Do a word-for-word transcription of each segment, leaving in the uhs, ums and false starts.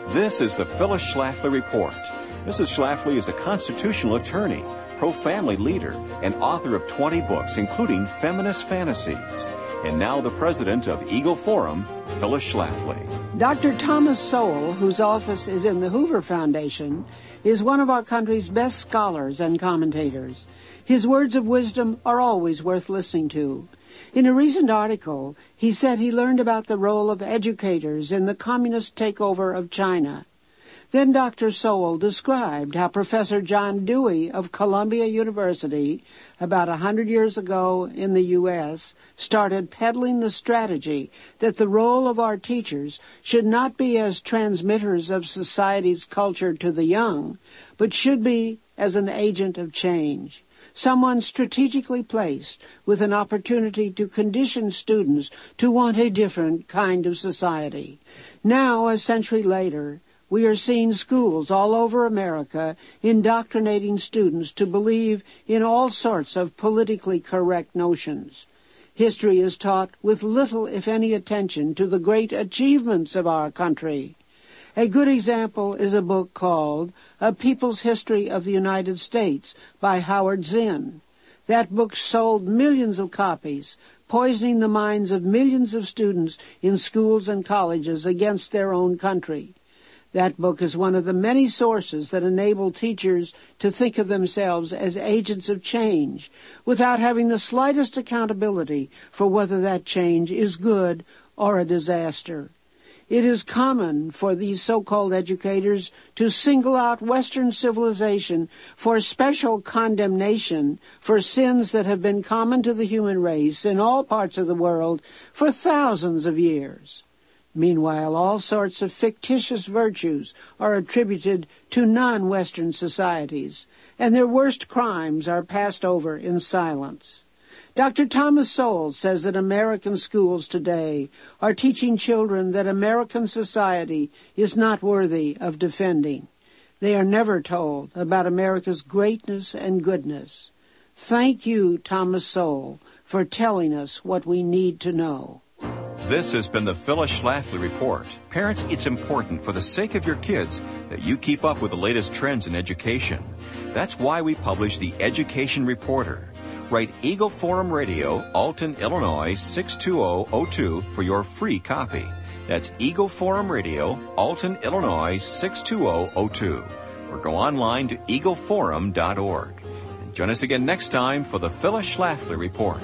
This is the Phyllis Schlafly Report. Missus Schlafly is a constitutional attorney, pro-family leader, and author of twenty books, including Feminist Fantasies. And now the president of Eagle Forum, Phyllis Schlafly. Doctor Thomas Sowell, whose office is in the Hoover Foundation, is one of our country's best scholars and commentators. His words of wisdom are always worth listening to. In a recent article, he said he learned about the role of educators in the communist takeover of China. Then Doctor Sowell described how Professor John Dewey of Columbia University, about a hundred years ago in the U S, started peddling the strategy that the role of our teachers should not be as transmitters of society's culture to the young, but should be as an agent of change. Someone strategically placed with an opportunity to condition students to want a different kind of society. Now, a century later, we are seeing schools all over America indoctrinating students to believe in all sorts of politically correct notions. History is taught with little, if any, attention to the great achievements of our country. A good example is a book called A People's History of the United States by Howard Zinn. That book sold millions of copies, poisoning the minds of millions of students in schools and colleges against their own country. That book is one of the many sources that enable teachers to think of themselves as agents of change without having the slightest accountability for whether that change is good or a disaster. It is common for these so-called educators to single out Western civilization for special condemnation for sins that have been common to the human race in all parts of the world for thousands of years. Meanwhile, all sorts of fictitious virtues are attributed to non-Western societies, and their worst crimes are passed over in silence. Doctor Thomas Sowell says that American schools today are teaching children that American society is not worthy of defending. They are never told about America's greatness and goodness. Thank you, Thomas Sowell, for telling us what we need to know. This has been the Phyllis Schlafly Report. Parents, it's important for the sake of your kids that you keep up with the latest trends in education. That's why we publish the Education Reporter. Write Eagle Forum Radio, Alton, Illinois, six two zero zero two for your free copy. That's Eagle Forum Radio, Alton, Illinois, six two zero zero two. Or go online to eagle forum dot org. And join us again next time for the Phyllis Schlafly Report.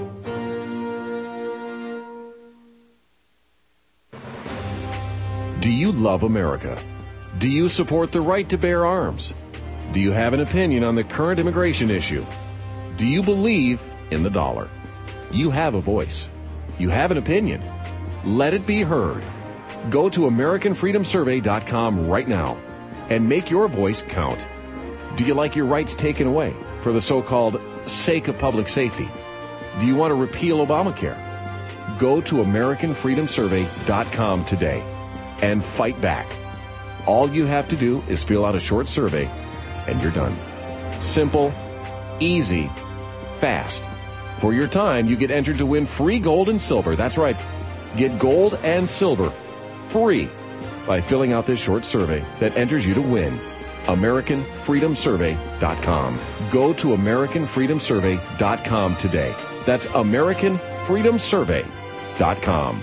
Do you love America? Do you support the right to bear arms? Do you have an opinion on the current immigration issue? Do you believe in the dollar? You have a voice. You have an opinion. Let it be heard. Go to American Freedom Survey dot com right now and make your voice count. Do you like your rights taken away for the so-called sake of public safety? Do you want to repeal Obamacare? Go to American Freedom Survey dot com today and fight back. All you have to do is fill out a short survey, and you're done. Simple, easy, fast. For your time, you get entered to win free gold and silver. That's right. Get gold and silver free by filling out this short survey that enters you to win. American Freedom Survey dot com. Go to American Freedom Survey dot com today. That's American Freedom Survey dot com.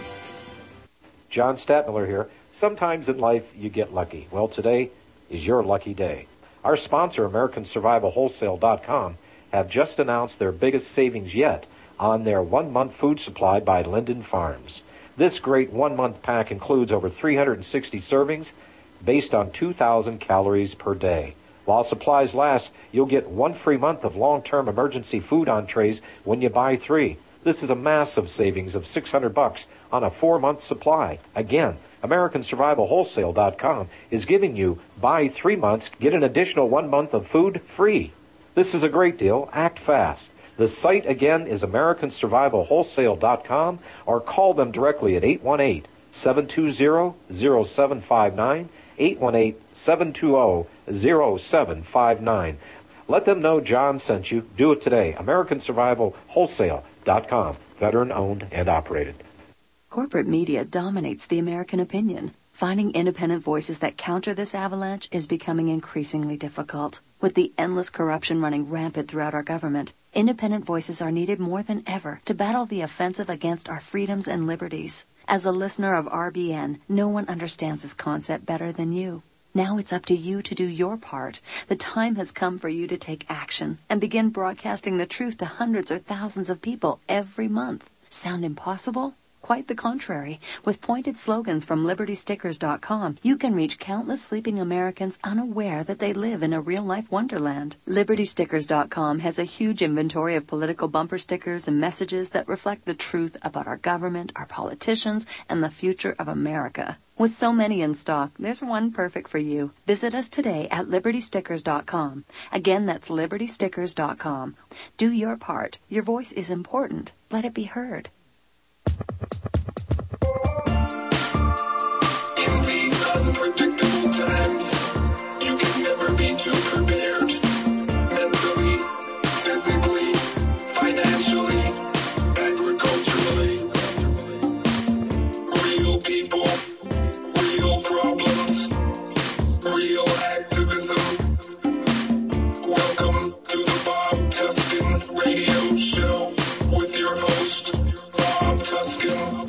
John Stadtmiller here. Sometimes in life you get lucky. Well, today is your lucky day. Our sponsor, American Survival Wholesale dot com, have just announced their biggest savings yet on their one-month food supply by Linden Farms. This great one-month pack includes over three hundred sixty servings based on two thousand calories per day. While supplies last, you'll get one free month of long-term emergency food entrees when you buy three. This is a massive savings of six hundred bucks on a four-month supply. Again, American Survival Wholesale dot com is giving you buy three months, get an additional one month of food free. This is a great deal. Act fast. The site again is American Survival Wholesale dot com, or call them directly at eight one eight, seven two zero, zero seven five nine, eight one eight, seven two zero, zero seven five nine. Let them know John sent you. Do it today. American Survival Wholesale dot com, veteran owned and operated. Corporate media dominates the American opinion. Finding independent voices that counter this avalanche is becoming increasingly difficult. With the endless corruption running rampant throughout our government, independent voices are needed more than ever to battle the offensive against our freedoms and liberties. As a listener of R B N, no one understands this concept better than you. Now it's up to you to do your part. The time has come for you to take action and begin broadcasting the truth to hundreds or thousands of people every month. Sound impossible? Quite the contrary. With pointed slogans from Liberty Stickers dot com, you can reach countless sleeping Americans unaware that they live in a real-life wonderland. Liberty Stickers dot com has a huge inventory of political bumper stickers and messages that reflect the truth about our government, our politicians, and the future of America. With so many in stock, there's one perfect for you. Visit us today at Liberty Stickers dot com. Again, that's Liberty Stickers dot com. Do your part. Your voice is important. Let it be heard. In these unpredictable times, you can never be too prepared. Mentally, physically, financially, agriculturally. Real people, real problems, real activism. Welcome to the Bob Tuskin Radio Show with your host, Bob Tuskin.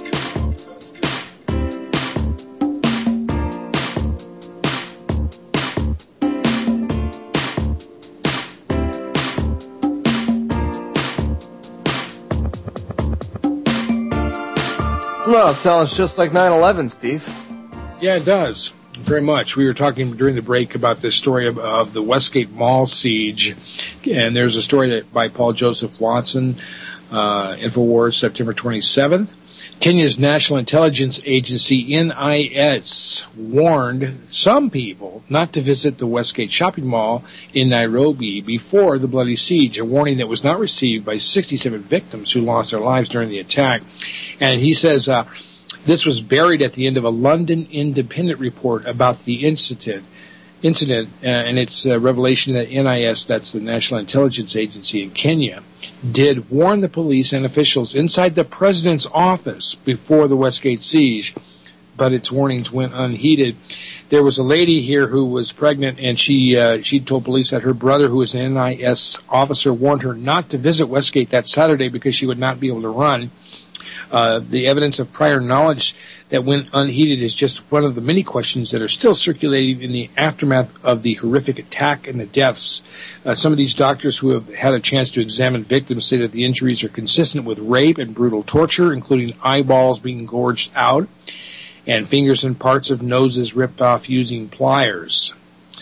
Well, it sounds just like nine eleven, Steve. Yeah, it does. Very much. We were talking during the break about this story of, of the Westgate Mall siege, and there's a story that, by Paul Joseph Watson, uh, InfoWars, September twenty-seventh. Kenya's National Intelligence Agency, N I S, warned some people not to visit the Westgate shopping mall in Nairobi before the bloody siege, a warning that was not received by sixty-seven victims who lost their lives during the attack. And he says uh, this was buried at the end of a London Independent report about the incident. Incident, uh, and it's a revelation that N I S, that's the National Intelligence Agency in Kenya, did warn the police and officials inside the president's office before the Westgate siege, but its warnings went unheeded. There was a lady here who was pregnant, and she uh, she told police that her brother, who was an N I S officer, warned her not to visit Westgate that Saturday because she would not be able to run. Uh, the evidence of prior knowledge that went unheeded is just one of the many questions that are still circulating in the aftermath of the horrific attack and the deaths. Uh, some of these doctors who have had a chance to examine victims say that the injuries are consistent with rape and brutal torture, including eyeballs being gorged out and fingers and parts of noses ripped off using pliers.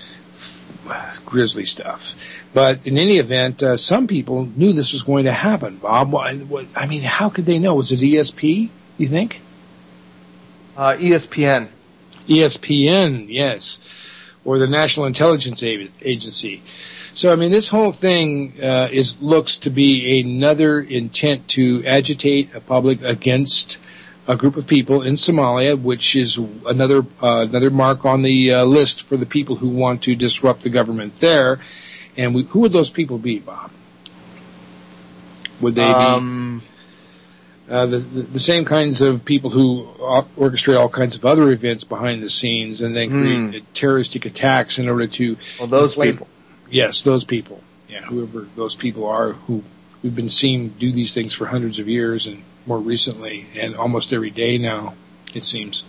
Grisly stuff. But in any event, uh, some people knew this was going to happen, Bob. What, what, I mean, how could they know? Was it E S P, you think? Uh, E S P N. E S P N, yes. Or the National Intelligence Agency. So, I mean, this whole thing uh, is looks to be another intent to agitate a public against a group of people in Somalia, which is another uh, another mark on the uh, list for the people who want to disrupt the government there. And we, who would those people be, Bob? Would they um, be uh, the, the the same kinds of people who orchestrate all kinds of other events behind the scenes and then create mm. terroristic attacks in order to... Well, those inflame, people. Yes, those people. Yeah, whoever those people are who we've been seeing do these things for hundreds of years and more recently and almost every day now, it seems.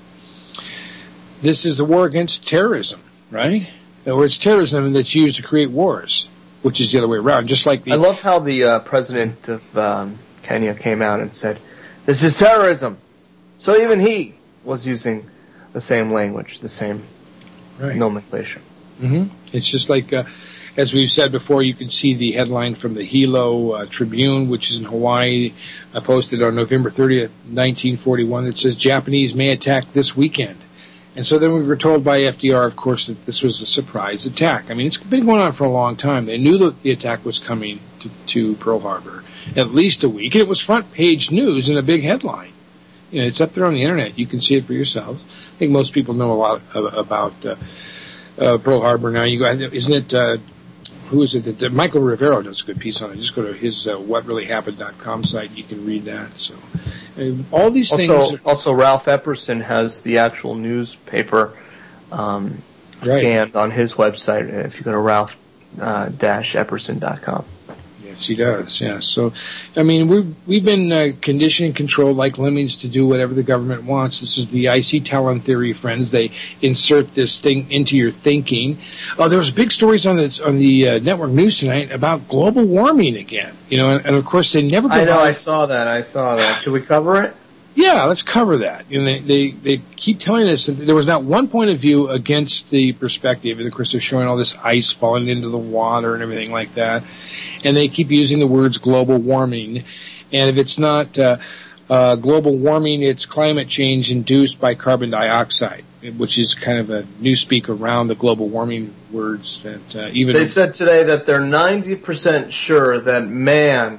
This is the war against terrorism, right? Or it's terrorism that's used to create wars, which is the other way around. Just like the I love how the uh, president of um, Kenya came out and said, "This is terrorism." So even he was using the same language, the same right. nomenclature. Mm-hmm. It's just like, uh, as we've said before, you can see the headline from the Hilo uh, Tribune, which is in Hawaii, uh, posted on November thirtieth, nineteen forty-one. It says, "Japanese may attack this weekend." And so then we were told by F D R, of course, that this was a surprise attack. I mean, it's been going on for a long time. They knew that the attack was coming to, to Pearl Harbor, at least a week. And it was front page news and a big headline. You know, it's up there on the Internet. You can see it for yourselves. I think most people know a lot about uh, uh, Pearl Harbor now. You go, isn't it, uh, who is it? That, uh, Michael Rivero does a good piece on it. Just go to his uh, what really happened dot com site. You can read that. So Uh, all these also, things. Are, also, Ralph Epperson has the actual newspaper um, Right. scanned on his website. If you go to ralph dash epperson dot com. Yes, he does. Yes. So, I mean, we've we've been uh, conditioned and controlled like lemmings to do whatever the government wants. This is the icy Talon theory, friends. They insert this thing into your thinking. Uh, there was big stories on the on the uh, network news tonight about global warming again. You know, and, and of course they never. I know. provide- I saw that. I saw that. Should we cover it? Yeah, let's cover that. You know, they, they, they keep telling us that there was not one point of view against the perspective. And, of course, they're showing all this ice falling into the water and everything like that. And they keep using the words global warming. And if it's not uh, uh, global warming, it's climate change induced by carbon dioxide, which is kind of a newspeak around the global warming words that uh, even... They said today that they're ninety percent sure that man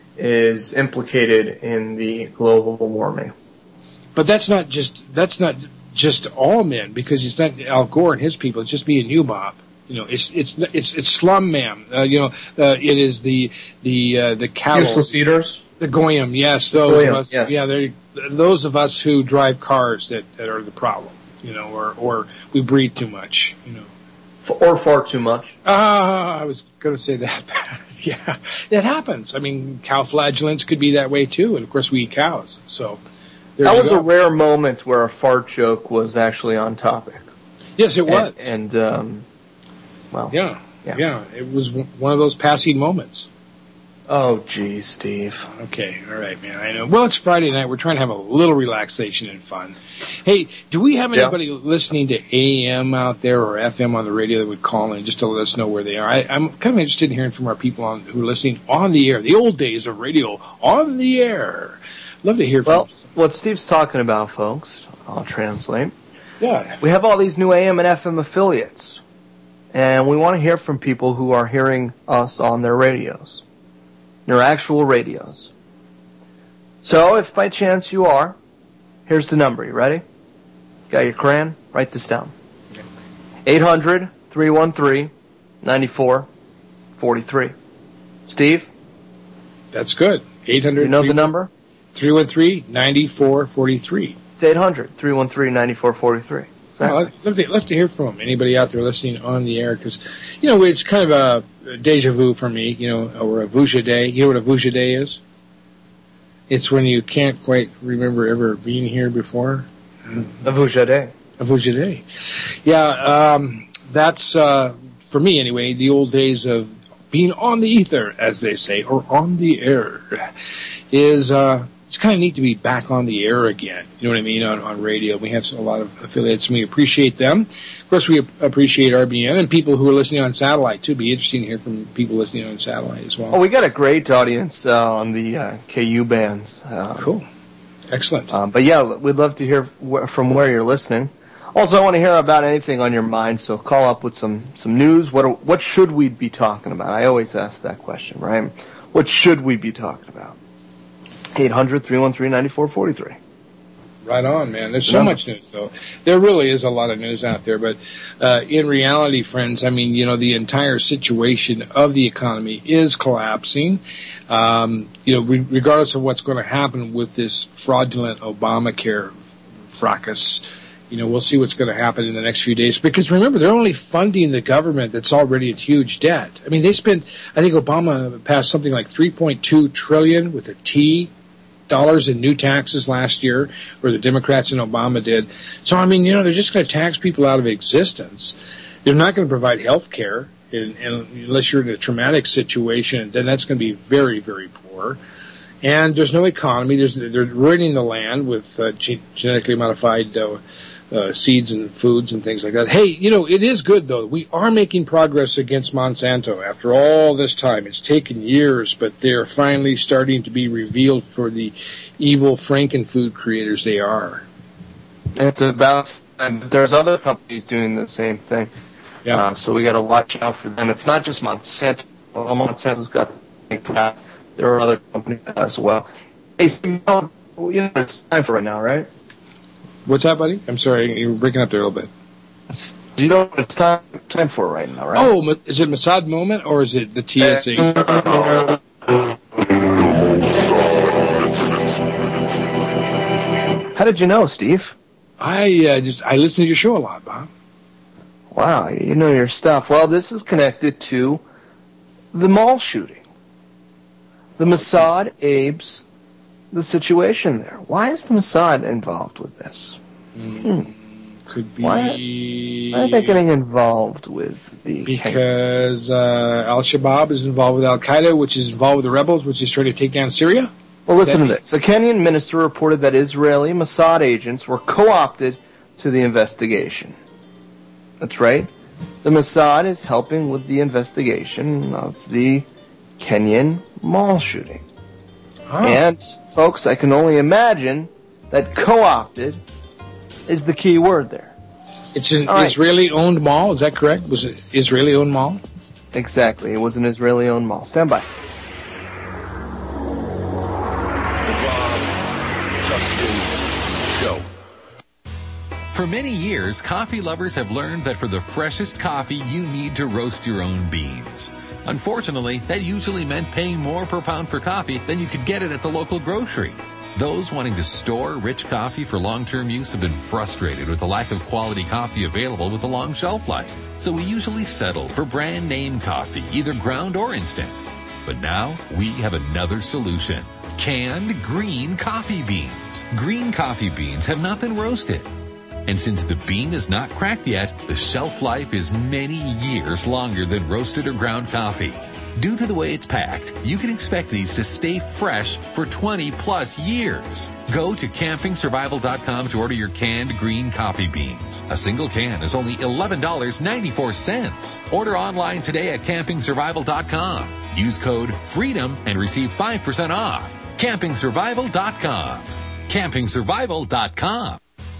is implicated in the global warming. But that's not just that's not just all men, because it's not Al Gore and his people. It's just me and you, Bob. You know, it's it's it's it's slum man. Uh, you know, uh, it is the the uh, the cattle. Useless eaters. The goyim, yes, those Goyim, of us. yes. Yeah, they're those of us who drive cars that, that are the problem. You know, or or we breathe too much. You know, F- or far too much. Ah, I was going to say that. Yeah, it happens. I mean, cow flagellants could be that way too, and of course we eat cows. So there That you was go. a rare moment where a fart joke was actually on topic. Yes, it was. And, and um, well, yeah, yeah, yeah, it was w- one of those passing moments. Oh, geez, Steve. Okay, all right, man. I know. Well, it's Friday night. We're trying to have a little relaxation and fun. Hey, do we have anybody yeah. listening to A M out there or F M on the radio that would call in just to let us know where they are? I, I'm kind of interested in hearing from our people on, who are listening on the air. The old days of radio on the air. Love to hear from Well, you. what Steve's talking about, folks, I'll translate. Yeah. We have all these new A M and F M affiliates, and we want to hear from people who are hearing us on their radios, their actual radios. So, if by chance you are, here's the number. You ready? Got your crayon? Write this down. eight hundred, three one three, nine four four three. Steve? That's good. eight hundred. You know the number? three one three, nine four four three. It's eight hundred, three one three, nine four four three. Exactly. Well, I'd love to, love to hear from them. Anybody out there listening on the air, because, you know, it's kind of a deja vu for me, you know, or a vuja day. You know what a vuja day is? It's when you can't quite remember ever being here before. A vuja day. A vuja day. Yeah, um, that's, uh, for me anyway, the old days of being on the ether, as they say, or on the air, is, uh, it's kind of neat to be back on the air again. You know what I mean? On, on radio. We have a lot of affiliates, and we appreciate them. Of course, we appreciate R B N and people who are listening on satellite, too. It'd be interesting to hear from people listening on satellite as well. Oh, we got a great audience uh, on the uh, K U bands. Um, cool. Excellent. Um, but, yeah, we'd love to hear wh- from where you're listening. Also, I want to hear about anything on your mind, so call up with some, some news. What are, what should we be talking about? I always ask that question, right? What should we be talking about? eight hundred, three one three, nine four four three. Right on, man. There's so much news, though. There really is a lot of news out there. But uh, in reality, friends, I mean, you know, the entire situation of the economy is collapsing. Um, you know, re- regardless of what's going to happen with this fraudulent Obamacare fracas, you know, we'll see what's going to happen in the next few days. Because remember, they're only funding the government that's already in huge debt. I mean, they spent, I think Obama passed something like three point two trillion dollars with a T dollars in new taxes last year, or the Democrats and Obama did. So, I mean, you know, they're just going to tax people out of existence. They're not going to provide health care, and, and unless you're in a traumatic situation, then that's going to be very, very poor. And there's no economy. There's, they're ruining the land with uh, ge- genetically modified uh, uh, seeds and foods and things like that. Hey, you know, it is good, though. We are making progress against Monsanto after all this time. It's taken years, but they're finally starting to be revealed for the evil Frankenfood creators they are. It's about time. There's other companies doing the same thing. Yeah. Uh, so we got to watch out for them. It's not just Monsanto. Well, Monsanto's got to think for that. There are other companies as well. Hey, Steve, you know, it's time for right now, right? What's that, buddy? I'm sorry, you were breaking up there a little bit. Do you know what it's time, time for right now, right? Oh, is it Mossad moment, or is it the T S A? How did you know, Steve? I uh, just I listen to your show a lot, Bob. Wow, you know your stuff. Well, this is connected to the mall shooting. The Mossad, Abe's, the situation there. Why is the Mossad involved with this? Mm, hmm. Could be. Why, why are they getting involved with the... Because uh, Al-Shabaab is involved with Al-Qaeda, which is involved with the rebels, which is trying to take down Syria? Well, listen to this. A Kenyan minister reported that Israeli Mossad agents were co-opted to the investigation. That's right. The Mossad is helping with the investigation of the Kenyan mall shooting. Oh. And, folks, I can only imagine that co-opted is the key word there. It's an right. Israeli-owned mall, is that correct? Was it Israeli-owned mall? Exactly. It was an Israeli-owned mall. Stand by. The Bob Tuskin Show. For many years, coffee lovers have learned that for the freshest coffee, you need to roast your own beans. Unfortunately, that usually meant paying more per pound for coffee than you could get it at the local grocery. Those wanting to store rich coffee for long-term use have been frustrated with the lack of quality coffee available with a long shelf life. So we usually settle for brand name coffee, either ground or instant. But now we have another solution. Canned green coffee beans. Green coffee beans have not been roasted. And since the bean is not cracked yet, the shelf life is many years longer than roasted or ground coffee. Due to the way it's packed, you can expect these to stay fresh for twenty plus years. Go to camping survival dot com to order your canned green coffee beans. A single can is only eleven dollars and ninety-four cents. Order online today at camping survival dot com. Use code FREEDOM and receive five percent off. camping survival dot com. camping survival dot com.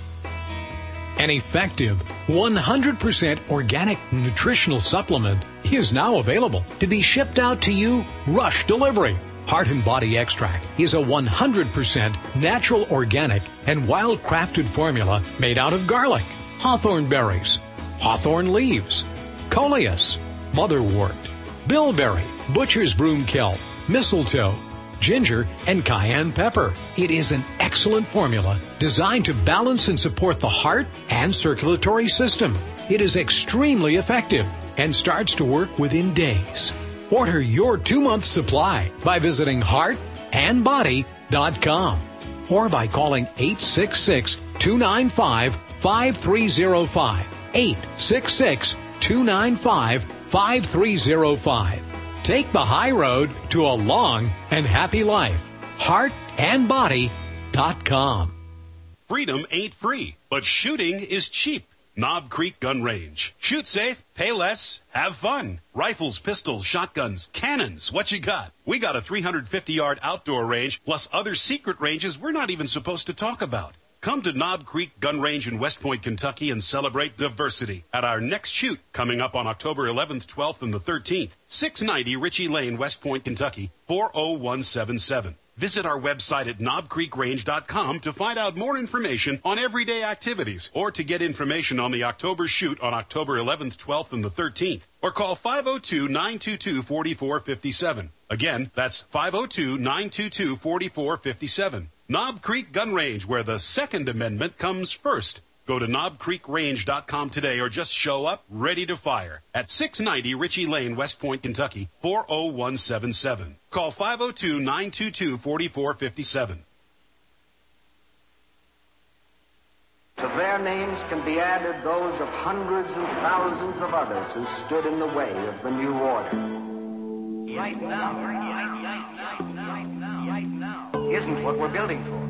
An effective one hundred percent organic nutritional supplement is now available to be shipped out to you rush delivery. Heart and Body Extract is a one hundred percent natural, organic, and wild-crafted formula made out of garlic, hawthorn berries, hawthorn leaves, coleus, motherwort, bilberry, butcher's broom kelp, mistletoe, ginger, and cayenne pepper. It is an excellent formula designed to balance and support the heart and circulatory system. It is extremely effective and starts to work within days. Order your two-month supply by visiting heart and body dot com or by calling eight six six, two nine five, five three zero five, eight six six, two nine five, five three zero five. Take the high road to a long and happy life. heart and body dot com. Freedom ain't free, but shooting is cheap. Knob Creek Gun Range. Shoot safe, pay less, have fun. Rifles, pistols, shotguns, cannons, what you got? We got a three hundred fifty yard outdoor range, plus other secret ranges we're not even supposed to talk about. Come to Knob Creek Gun Range in West Point, Kentucky, and celebrate diversity at our next shoot coming up on October eleventh, twelfth, and the thirteenth. six ninety Ritchie Lane, West Point, Kentucky, four oh one seven seven. Visit our website at knob creek range dot com to find out more information on everyday activities or to get information on the October shoot on October eleventh, twelfth, and the thirteenth. Or call five oh two, nine two two, four four five seven. Again, that's five oh two, nine two two, four four five seven. Knob Creek Gun Range, where the Second Amendment comes first. Go to knob creek range dot com today or just show up ready to fire at six ninety Ritchie Lane, West Point, Kentucky, four oh one seven seven. Call five oh two, nine two two, four four five seven. To their names can be added those of hundreds and thousands of others who stood in the way of the new order. Right now, right now, right now, right now, right now, isn't what we're building for.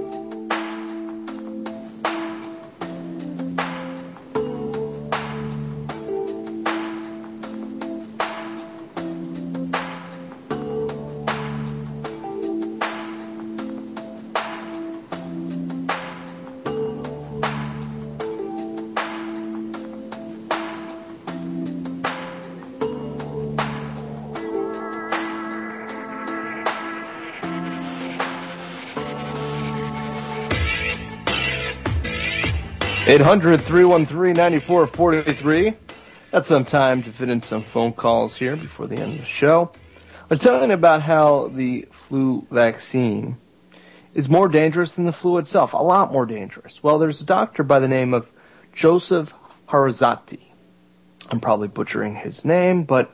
eight hundred, three one three, nine four four three. Got some time to fit in some phone calls here before the end of the show. I was telling about how the flu vaccine is more dangerous than the flu itself, a lot more dangerous. Well, there's a doctor by the name of Joseph Harazati. I'm probably butchering his name, but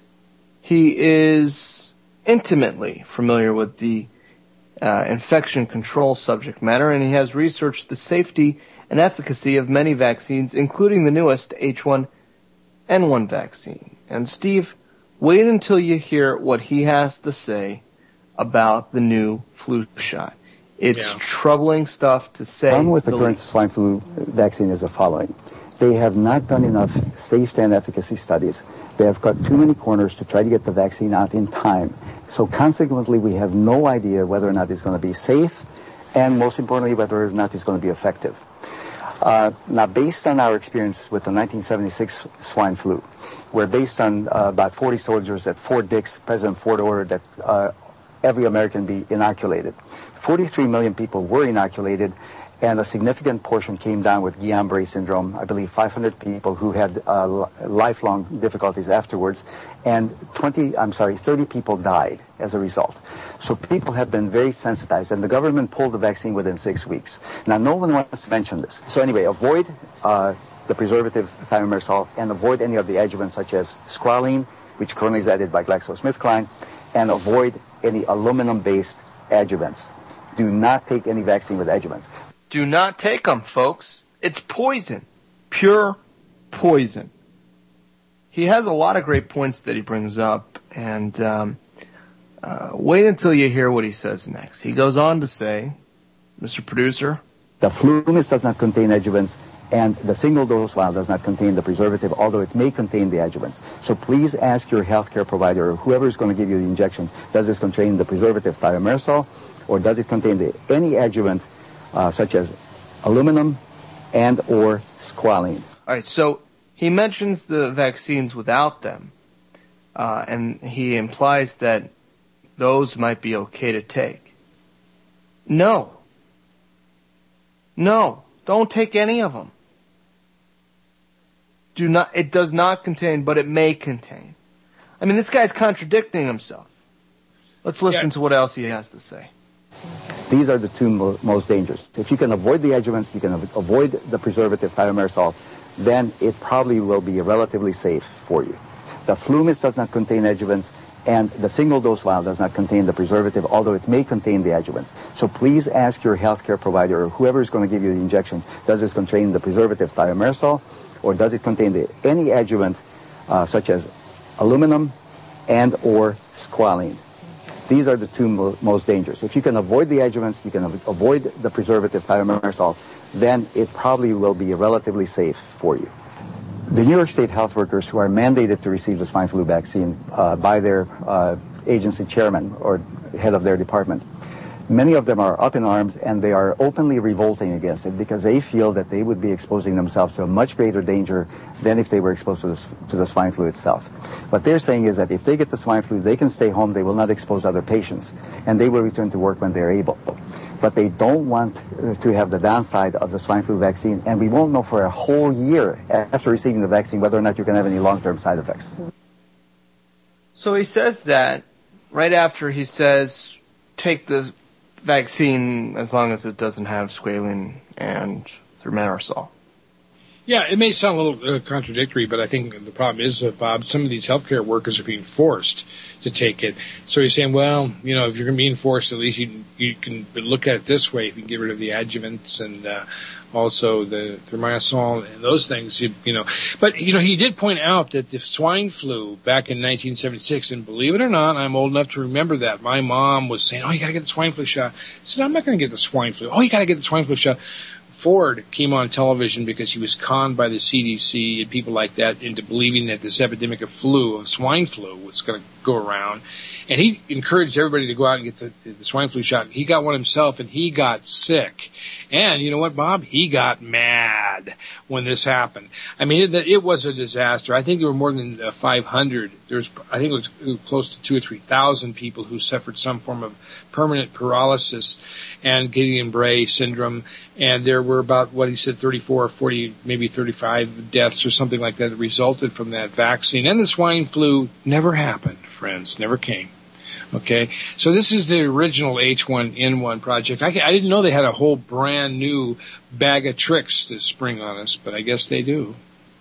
he is intimately familiar with the uh, infection control subject matter, and he has researched the safety and efficacy of many vaccines, including the newest H one N one vaccine. And Steve, wait until you hear what he has to say about the new flu shot. It's yeah. troubling stuff to say. The problem with the current swine flu vaccine is the following. They have not done enough safety and efficacy studies. They have cut too many corners to try to get the vaccine out in time. So consequently, we have no idea whether or not it's going to be safe, and most importantly, whether or not it's going to be effective. Uh, now, based on our experience with the nineteen seventy-six swine flu, where based on uh, about forty soldiers at Fort Dix, President Ford ordered that uh, every American be inoculated. forty-three million people were inoculated, and a significant portion came down with Guillain-Barré syndrome. I believe five hundred people who had uh, lifelong difficulties afterwards, and twenty, I'm sorry, thirty people died as a result. So people have been very sensitized, and the government pulled the vaccine within six weeks. Now, no one wants to mention this. So anyway, avoid uh, the preservative thimerosal, and avoid any of the adjuvants such as squalene, which currently is added by GlaxoSmithKline, and avoid any aluminum-based adjuvants. Do not take any vaccine with adjuvants. Do not take them, folks. It's poison. Pure poison. He has a lot of great points that he brings up, and um, uh, wait until you hear what he says next. He goes on to say, Mister Producer, the flu mist does not contain adjuvants, and the single-dose vial does not contain the preservative, although it may contain the adjuvants. So please ask your healthcare provider or whoever is going to give you the injection, does this contain the preservative thimerosal, or does it contain the, any adjuvant uh, such as aluminum and or squalene? All right, so he mentions the vaccines without them, uh, and he implies that those might be okay to take. No. No, don't take any of them. Do not. It does not contain, but it may contain. I mean, this guy's contradicting himself. Let's listen yeah. to what else he has to say. These are the two mo- most dangerous. If you can avoid the adjuvants, you can av- avoid the preservative thimerosal, then it probably will be relatively safe for you. The flu mist does not contain adjuvants, and the single-dose vial does not contain the preservative, although it may contain the adjuvants. So please ask your healthcare provider or whoever is going to give you the injection, does this contain the preservative thimerosal, or does it contain the, any adjuvant uh, such as aluminum and or squalene? These are the two mo- most dangerous. If you can avoid the adjuvants, you can av- avoid the preservative thimerosal, then it probably will be relatively safe for you. The New York State health workers who are mandated to receive the swine flu vaccine uh, by their uh, agency chairman or head of their department, many of them are up in arms, and they are openly revolting against it because they feel that they would be exposing themselves to a much greater danger than if they were exposed to the, to the swine flu itself. What they're saying is that if they get the swine flu, they can stay home, they will not expose other patients, and they will return to work when they're able. But they don't want to have the downside of the swine flu vaccine, and we won't know for a whole year after receiving the vaccine whether or not you can have any long-term side effects. So he says that right after he says, take the vaccine as long as it doesn't have squalene and thimerosal. Yeah, it may sound a little uh, contradictory, but I think the problem is, uh, Bob, some of these healthcare workers are being forced to take it. So he's saying, well, you know, if you're being forced, at least you you can look at it this way. If you can get rid of the adjuvants and uh, also the thimerosal and those things, you, you know. But, you know, he did point out that the swine flu back in nineteen seventy-six, and believe it or not, I'm old enough to remember that. My mom was saying, oh, you got to get the swine flu shot. I said, I'm not going to get the swine flu. Oh, you got to get the swine flu shot. Ford came on television because he was conned by the C D C and people like that into believing that this epidemic of flu, of swine flu, was going to go around. And he encouraged everybody to go out and get the, the swine flu shot. He got one himself, and he got sick. And you know what, Bob? He got mad when this happened. I mean, it, it was a disaster. I think there were more than uh, five hundred. There was, I think it was, it was close to two or three thousand people who suffered some form of permanent paralysis and Guillain-Barré syndrome. And there were about, what he said, thirty-four or forty, maybe thirty-five deaths or something like that that resulted from that vaccine. And the swine flu never happened, friends, never came. Okay, so this is the original H one N one project. I, I didn't know they had a whole brand new bag of tricks to spring on us, but I guess they do.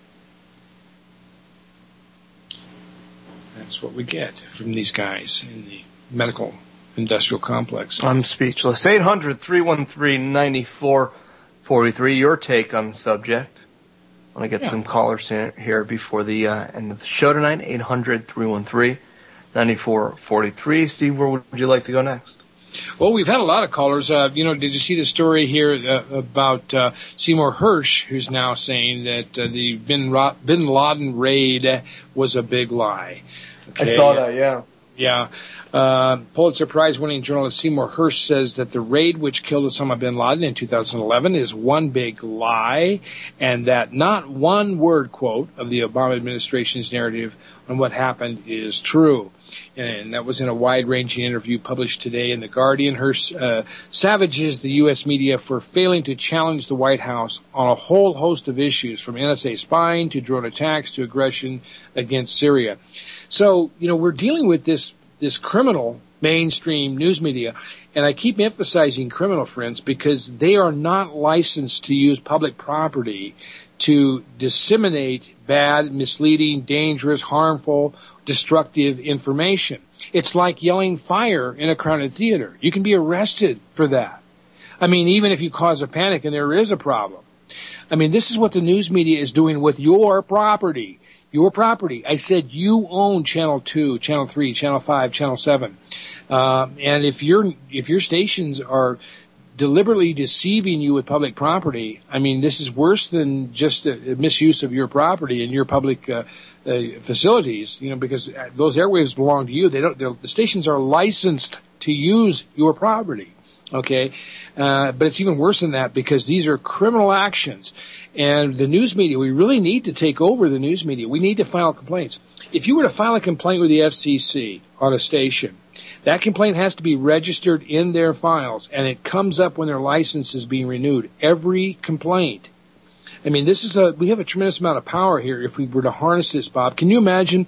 That's what we get from these guys in the medical industrial complex. I'm speechless. eight hundred, three one three, nine four four three, your take on the subject. I want to get yeah. some callers in here before the uh, end of the show tonight. eight hundred, three one three, nine four four three. Steve, where would you like to go next? Well, we've had a lot of callers. Uh, you know, did you see the story here uh, about uh, Seymour Hersh, who's now saying that uh, the Bin, Ra- Bin Laden raid was a big lie? Okay. I saw that, yeah. Yeah. Uh, Pulitzer Prize-winning journalist Seymour Hersh says that the raid which killed Osama bin Laden in two thousand eleven is one big lie, and that not one word, quote, of the Obama administration's narrative on what happened is true. And that was in a wide-ranging interview published today in The Guardian. Hersh uh, savages the U S media for failing to challenge the White House on a whole host of issues, from N S A spying to drone attacks to aggression against Syria. So, you know, we're dealing with this this criminal mainstream news media, and I keep emphasizing criminal, friends, because they are not licensed to use public property to disseminate bad, misleading, dangerous, harmful, destructive information. It's like yelling fire in a crowded theater. You can be arrested for that. I mean, even if you cause a panic and there is a problem. I mean, this is what the news media is doing with your property. Your property. I said you own Channel two, Channel three, Channel five, Channel seven. Uh, and if your if your stations are deliberately deceiving you with public property, I mean, this is worse than just a, a misuse of your property and your public uh, uh, facilities, you know, because those airwaves belong to you. They don't. The stations are licensed to use your property. Okay, uh, but it's even worse than that, because these are criminal actions. And the news media, we really need to take over the news media. We need to file complaints. If you were to file a complaint with the F C C on a station, that complaint has to be registered in their files, and it comes up when their license is being renewed. Every complaint. I mean, this is a, we have a tremendous amount of power here if we were to harness this, Bob. Can you imagine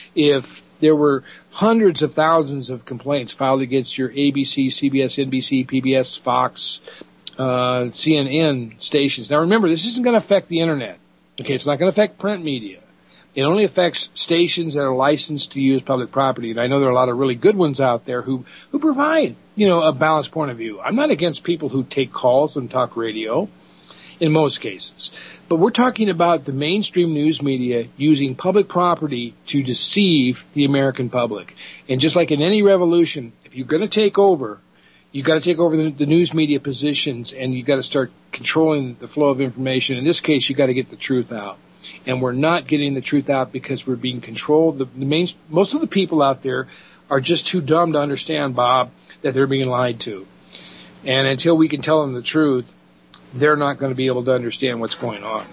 if there were hundreds of thousands of complaints filed against your A B C, C B S, N B C, P B S, Fox, uh, C N N stations? Now remember, this isn't going to affect the internet. Okay, it's not going to affect print media. It only affects stations that are licensed to use public property. And I know there are a lot of really good ones out there who, who provide, you know, a balanced point of view. I'm not against people who take calls and talk radio in most cases. But we're talking about the mainstream news media using public property to deceive the American public. And just like in any revolution, if you're going to take over, you've got to take over the, the news media positions, and you've got to start controlling the flow of information. In this case, you've got to get the truth out. And we're not getting the truth out because we're being controlled. The, the main, most of the people out there are just too dumb to understand, Bob, that they're being lied to. And until we can tell them the truth, they're not going to be able to understand what's going on.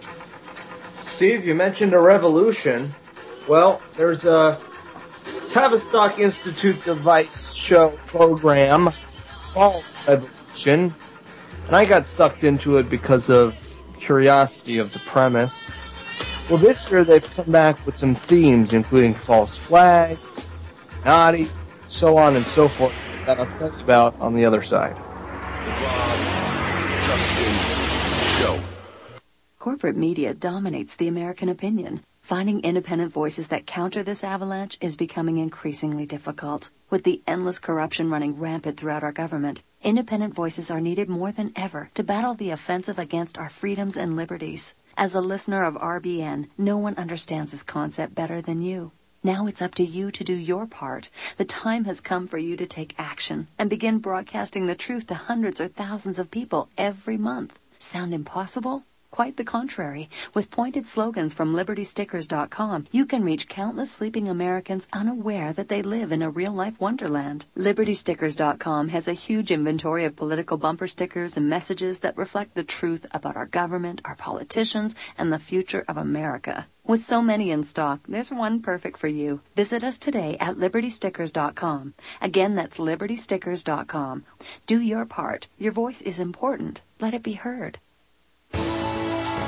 Steve, you mentioned a revolution. Well, there's a Tavistock Institute device show program called Revolution, and I got sucked into it because of curiosity of the premise. Well, this year they've come back with some themes, including false flags, naughty, so on and so forth, that I'll tell you about on the other side. The Bob Tuskin Show. Corporate media dominates the American opinion. Finding independent voices that counter this avalanche is becoming increasingly difficult. With the endless corruption running rampant throughout our government, independent voices are needed more than ever to battle the offensive against our freedoms and liberties. As a listener of R B N, no one understands this concept better than you. Now it's up to you to do your part. The time has come for you to take action and begin broadcasting the truth to hundreds or thousands of people every month. Sound impossible? Quite the contrary. With pointed slogans from Liberty Stickers dot com, you can reach countless sleeping Americans unaware that they live in a real-life wonderland. Liberty Stickers dot com has a huge inventory of political bumper stickers and messages that reflect the truth about our government, our politicians, and the future of America. With so many in stock, there's one perfect for you. Visit us today at Liberty Stickers dot com. Again, that's Liberty Stickers dot com. Do your part. Your voice is important. Let it be heard.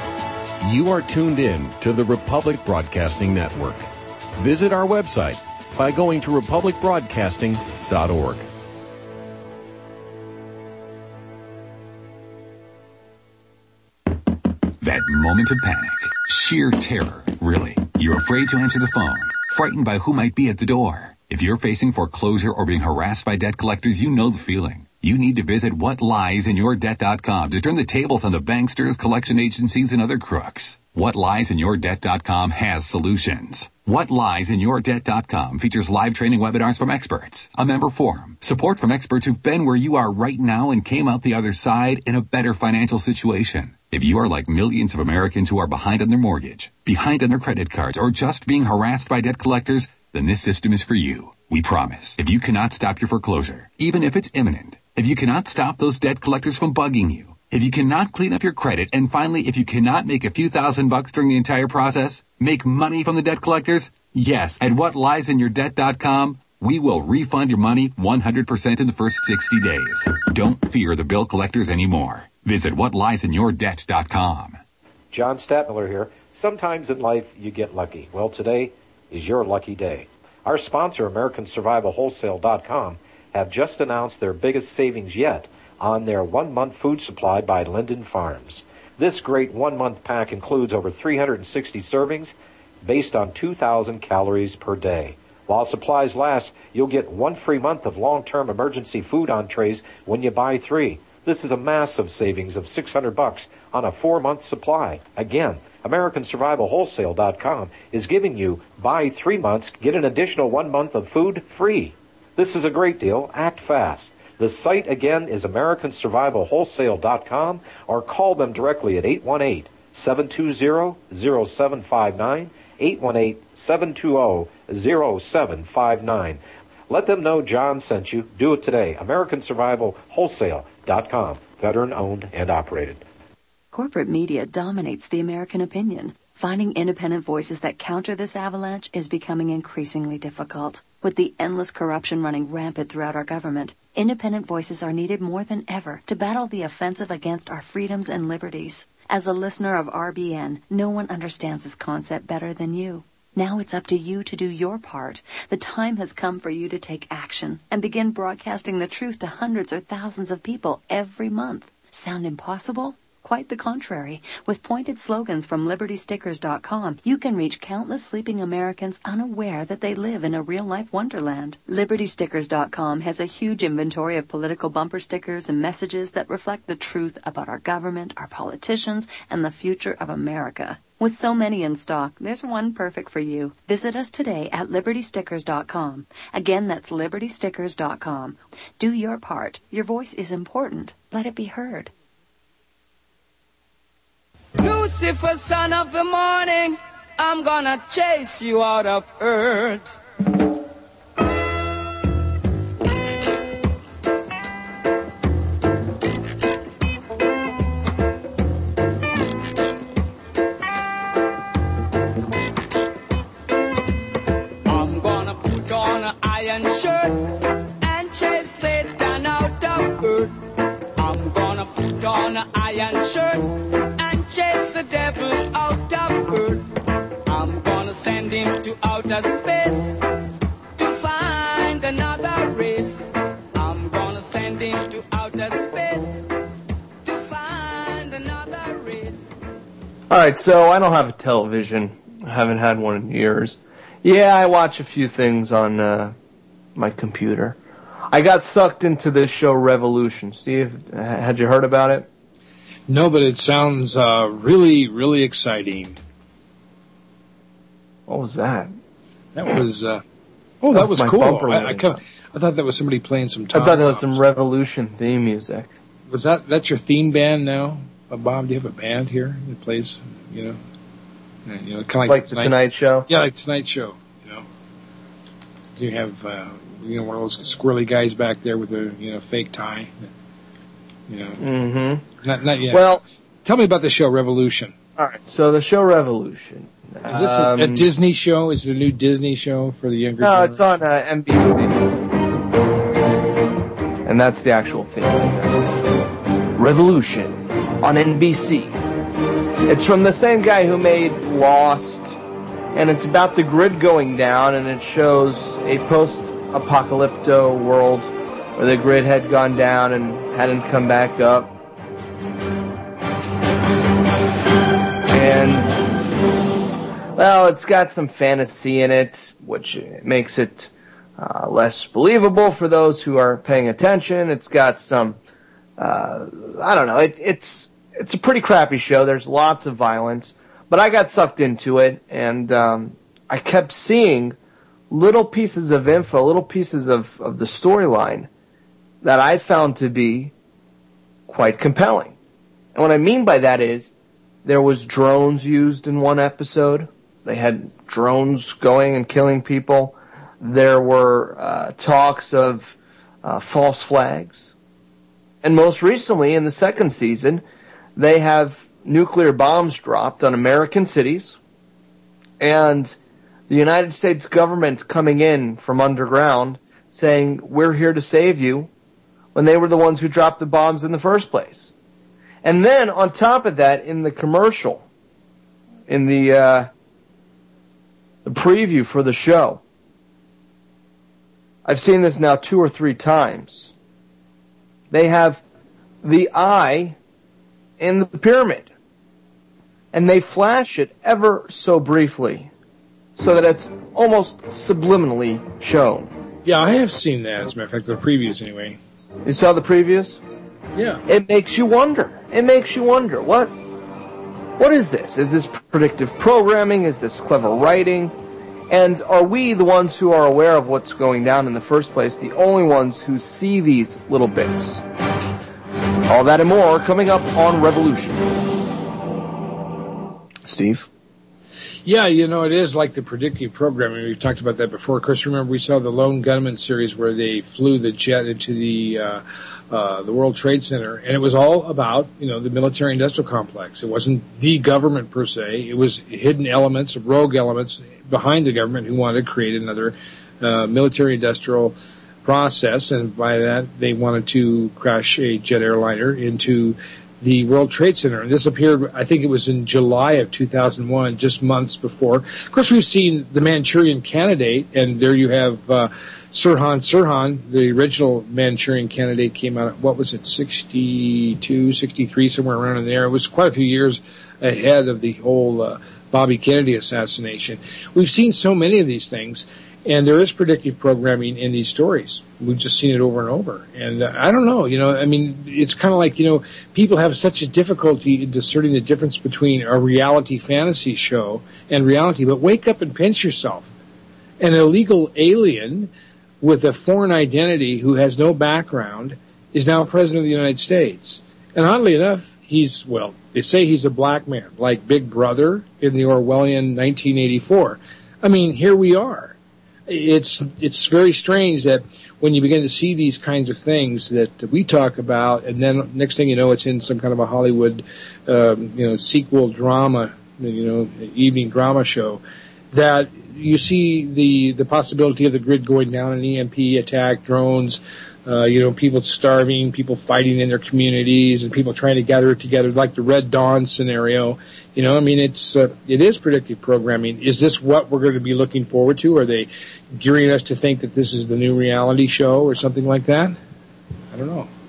You are tuned in to the Republic Broadcasting Network. Visit our website, by going to republic broadcasting dot org. That moment of panic, sheer terror, really. You're afraid to answer the phone, frightened by who might be at the door. If you're facing foreclosure or being harassed by debt collectors, you know the feeling. You need to visit what lies in your debt dot com to turn the tables on the banksters, collection agencies, and other crooks. what lies in your debt dot com has solutions. what lies in your debt dot com features live training webinars from experts, a member forum, support from experts who've been where you are right now and came out the other side in a better financial situation. If you are like millions of Americans who are behind on their mortgage, behind on their credit cards, or just being harassed by debt collectors, then this system is for you. We promise. If you cannot stop your foreclosure, even if it's imminent, if you cannot stop those debt collectors from bugging you, if you cannot clean up your credit, and finally, if you cannot make a few thousand bucks during the entire process, make money from the debt collectors, yes, at what lies in your debt dot com, we will refund your money one hundred percent in the first sixty days. Don't fear the bill collectors anymore. Visit what lies in your debt dot com. John Stadtmiller here. Sometimes in life you get lucky. Well, today is your lucky day. Our sponsor, American Survival Wholesale dot com, have just announced their biggest savings yet on their one-month food supply by Linden Farms. This great one-month pack includes over three hundred sixty servings based on two thousand calories per day. While supplies last, you'll get one free month of long-term emergency food entrees when you buy three. This is a massive savings of six hundred bucks on a four-month supply. Again, American Survival Wholesale dot com is giving you buy three months, get an additional one month of food free. This is a great deal. Act fast. The site again is American Survival Wholesale dot com, or call them directly at eight one eight, seven two zero, zero seven five nine, eight one eight, seven two zero, zero seven five nine. Let them know John sent you. Do it today. American Survival Wholesale dot com, veteran owned and operated. Corporate media dominates the American opinion. Finding independent voices that counter this avalanche is becoming increasingly difficult. With the endless corruption running rampant throughout our government, independent voices are needed more than ever to battle the offensive against our freedoms and liberties. As a listener of R B N, no one understands this concept better than you. Now it's up to you to do your part. The time has come for you to take action and begin broadcasting the truth to hundreds or thousands of people every month. Sound impossible? Quite the contrary. With pointed slogans from Liberty Stickers dot com, you can reach countless sleeping Americans unaware that they live in a real-life wonderland. Liberty Stickers dot com has a huge inventory of political bumper stickers and messages that reflect the truth about our government, our politicians, and the future of America. With so many in stock, there's one perfect for you. Visit us today at Liberty Stickers dot com. Again, that's Liberty Stickers dot com. Do your part. Your voice is important. Let it be heard. Lucifer, son of the morning, I'm gonna chase you out of earth. I'm gonna put on an iron shirt and chase Satan out of earth. I'm gonna put on an iron shirt, chase the devil out of earth. I'm gonna send him to outer space to find another race. I'm gonna send him to outer space to find another race. Alright, so I don't have a television. I haven't had one in years. Yeah, I watch a few things on uh, my computer. I got sucked into this show Revolution. Steve, had you heard about it? No, but it sounds uh, really, really exciting. What was that? That was, uh, oh, that, that was, was cool. I, I, kind of, I thought that was somebody playing some top I thought that was drops. some Revolution theme music. Was that, that's your theme band now? Uh, Bob, do you have a band here that plays, you know, you know, kind of like, like the Tonight, Tonight Show? Yeah, like Tonight Show, you know. Do you have, uh, you know, one of those squirrely guys back there with a, you know, fake tie? You know, mm-hmm. not not yet. Well, tell me about the show Revolution. All right, so the show Revolution. Is this um, a, a Disney show? Is it a new Disney show for the younger? No, generation? It's on uh, N B C, and that's the actual thing. Revolution on N B C. It's from the same guy who made Lost and it's about the grid going down, and it shows a post-apocalypto world where the grid had gone down and hadn't come back up. And, well, it's got some fantasy in it, which makes it uh, less believable for those who are paying attention. It's got some, uh, I don't know, it, it's it's a pretty crappy show. There's lots of violence. But I got sucked into it, and um, I kept seeing little pieces of info, little pieces of, of the storyline that I found to be quite compelling. And what I mean by that is there was drones used in one episode. They had drones going and killing people. There were uh, talks of uh, false flags. And most recently, in the second season, they have nuclear bombs dropped on American cities, and the United States government coming in from underground saying, we're here to save you, when they were the ones who dropped the bombs in the first place. And then, on top of that, in the commercial, in the, uh, the preview for the show, I've seen this now two or three times, they have the eye in the pyramid. And they flash it ever so briefly, so that it's almost subliminally shown. Yeah, I have seen that, as a matter of fact, the previews anyway. You saw the previews? Yeah. It makes you wonder. It makes you wonder. What, what is this? Is this predictive programming? Is this clever writing? And are we, the ones who are aware of what's going down in the first place, the only ones who see these little bits? All that and more coming up on Revolution. Steve? Yeah, you know, it is like the predictive programming. We've talked about that before. Of course, remember we saw the Lone Gunman series where they flew the jet into the uh, uh, the World Trade Center, and it was all about, you know, the military-industrial complex. It wasn't the government per se. It was hidden elements, rogue elements behind the government who wanted to create another uh, military-industrial process, and by that they wanted to crash a jet airliner into the World Trade Center. And this appeared, I think it was in July of two thousand one, just months before. Of course, we've seen The Manchurian Candidate, and there you have uh, Sirhan Sirhan, the original Manchurian Candidate, came out, what was it, sixty-two, sixty-three, somewhere around in there. It was quite a few years ahead of the whole uh, Bobby Kennedy assassination. We've seen so many of these things, and there is predictive programming in these stories. We've just seen it over and over. And uh, I don't know, you know, I mean, it's kind of like, you know, people have such a difficulty in discerning the difference between a reality fantasy show and reality. But wake up and pinch yourself. An illegal alien with a foreign identity who has no background is now president of the United States. And oddly enough, he's, well, they say he's a black man, like Big Brother in the Orwellian nineteen eighty-four. I mean, here we are. It's it's very strange that when you begin to see these kinds of things that we talk about, and then next thing you know, it's in some kind of a Hollywood, um, you know, sequel drama, you know, evening drama show, that you see the the possibility of the grid going down, an E M P attack, drones, uh, you know, people starving, people fighting in their communities, and people trying to gather it together, like the Red Dawn scenario. You know, I mean, it's uh, it is predictive programming. Is this what we're going to be looking forward to? Are they gearing us to think that this is the new reality show or something like that? I don't know.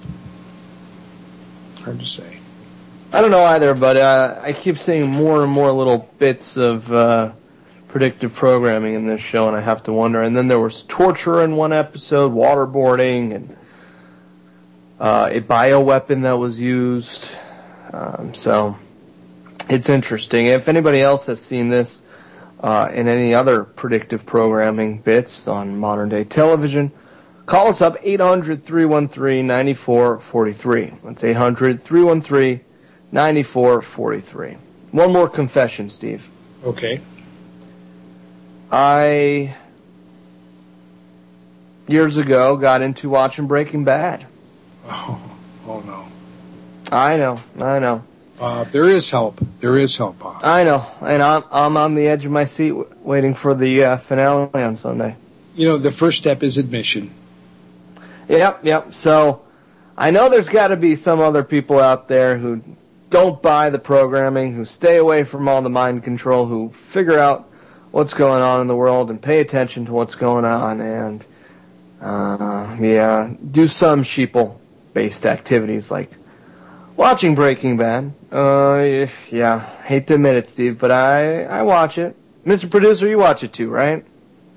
Hard to say. I don't know either, but uh, I keep seeing more and more little bits of uh, predictive programming in this show, and I have to wonder. And then there was torture in one episode, waterboarding, and uh, a bioweapon that was used. Um, so it's interesting. If anybody else has seen this uh, in any other predictive programming bits on modern-day television, call us up, eight hundred, three one three, nine four four three. That's eight hundred, three one three, nine four four three. One more confession, Steve. Okay. I, years ago, got into watching Breaking Bad. Oh, oh no. I know, I know. Uh, there is help. There is help, Bob. I know, and I'm I'm on the edge of my seat w- waiting for the uh, finale on Sunday. You know, the first step is admission. Yep, yep. So I know there's got to be some other people out there who don't buy the programming, who stay away from all the mind control, who figure out what's going on in the world and pay attention to what's going on and, uh, yeah, do some sheeple-based activities like watching Breaking Bad. Uh, if, yeah, hate to admit it, Steve, but I, I watch it. Mister Producer, you watch it too, right?